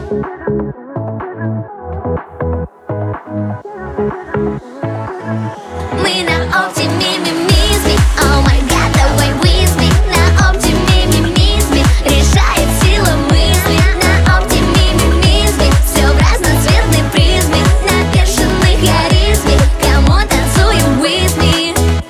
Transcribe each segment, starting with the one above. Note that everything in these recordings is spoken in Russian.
Мы на оптимизме, oh my god, давай with me. На оптимизме решает сила мысли. На оптимизме все в разноцветной призме. На бешеной харизме, кому танцуем with me.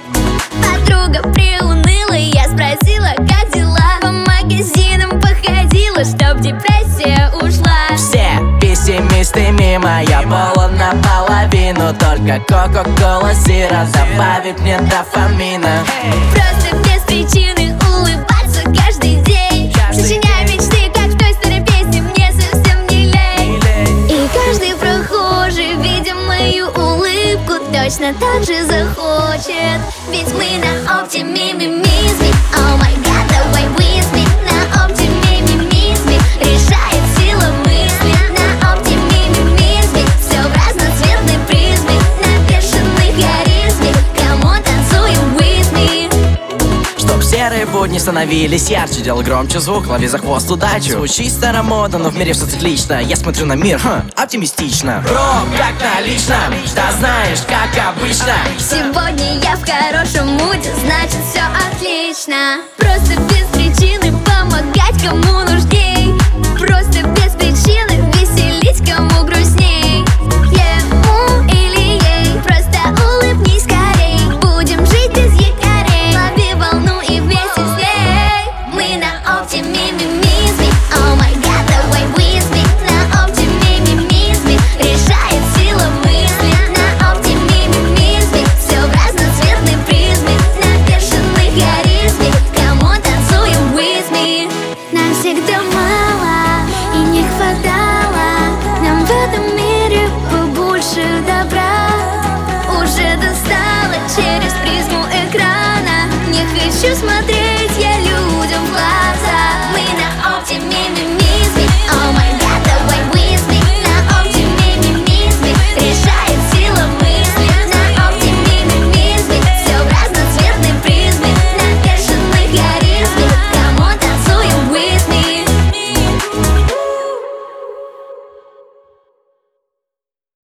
Подруга приуныла, я спросила, как дела. По магазинам походила, чтоб депрессия ушла. Все пессимисты мимо, я полон наполовину. Только кока-кола зира добавит мне дофамина. Просто без причины улыбаться каждый день. Сочиняя мечты, как в той старой песне, мне совсем не лень. И каждый прохожий, видя мою улыбку, точно так же захочет. Ведь мы на оптимизме, oh my god, давай with me. На оптимизме решает сила мысли. На оптимизме все в разноцветной призме. На бешеной харизме, кому танцуем with me. Чтоб серые будни становились ярче, делай громче звук, лови за хвост удачу. Звучит старомодно, но в мире все циклично. Я смотрю на мир, оптимистично. Рок как налично, да знаешь, как обычно. Сегодня я в хорошем муде, значит все отлично. Просто без причины помогать кому нужней. Просто без причины веселить кому грустней. Ему или ей просто улыбнись скорей. Будем жить без якорей, лови волну и вместе с ней. Мы на оптимизме, oh my god, давай with me. На оптимизме решает сила мысли. На оптимизме все в разноцветной призме. На бешеной харизме, кому танцуем with me. Нам всегда мало и не хватало. Нам в этом мире побольше добра. Уже достала через призму экрана. Не хочу смотреть